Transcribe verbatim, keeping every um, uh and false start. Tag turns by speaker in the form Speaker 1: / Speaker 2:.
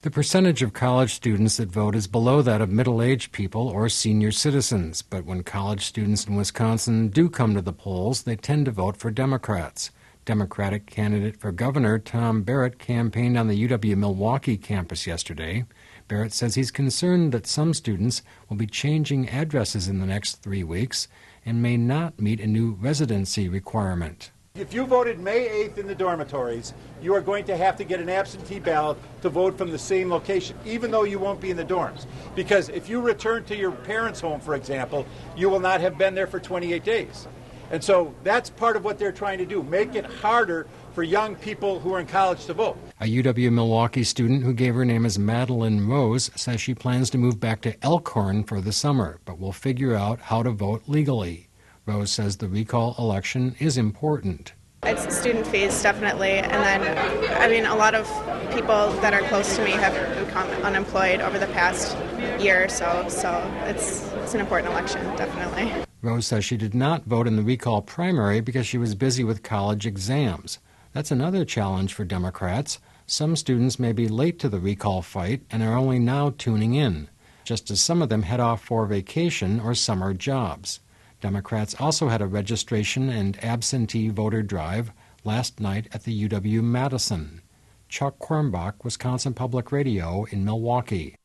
Speaker 1: The percentage of college students that vote is below that of middle-aged people or senior citizens, but when college students in Wisconsin do come to the polls, they tend to vote for Democrats. Democratic candidate for governor Tom Barrett campaigned on the U W-Milwaukee campus yesterday. Barrett says he's concerned that some students will be changing addresses in the next three weeks and may not meet a new residency requirement.
Speaker 2: If you voted May eighth in the dormitories, you are going to have to get an absentee ballot to vote from the same location, even though you won't be in the dorms. Because if you return to your parents' home, for example, you will not have been there for twenty-eight days. And so that's part of what they're trying to do, make it harder for young people who are in college to vote.
Speaker 1: A U W-Milwaukee student who gave her name as Madeline Rose says she plans to move back to Elkhorn for the summer, but will figure out how to vote legally. Rose says the recall election is important.
Speaker 3: It's student fees, definitely, and then, I mean, a lot of people that are close to me have become unemployed over the past year or so, so it's, it's an important election, definitely.
Speaker 1: Rose says she did not vote in the recall primary because she was busy with college exams. That's another challenge for Democrats. Some students may be late to the recall fight and are only now tuning in, just as some of them head off for vacation or summer jobs. Democrats also had a registration and absentee voter drive last night at the U W-Madison. Chuck Quirmbach, Wisconsin Public Radio in Milwaukee.